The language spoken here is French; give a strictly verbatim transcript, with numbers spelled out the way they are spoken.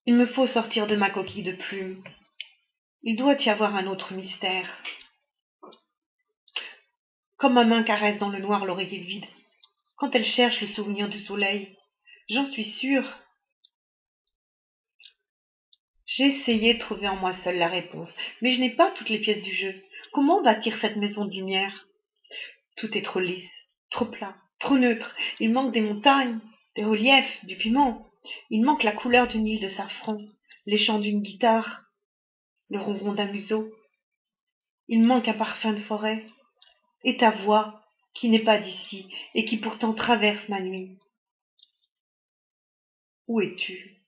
Il me faut sortir de ma coquille de plume. Il doit y avoir un autre mystère. Comme ma main caresse dans le noir l'oreiller vide, quand elle cherche le souvenir du soleil, j'en suis sûre. J'ai essayé de trouver en moi seule la réponse, mais je n'ai pas toutes les pièces du jeu. Comment bâtir cette maison de lumière? Tout est trop lisse, trop plat, trop neutre. Il manque des montagnes, des reliefs, du piment. Il manque la couleur d'une île de safran, les chants d'une guitare, le ronron d'un museau. Il manque un parfum de forêt, et ta voix, qui n'est pas d'ici, et qui pourtant traverse ma nuit. Où es-tu?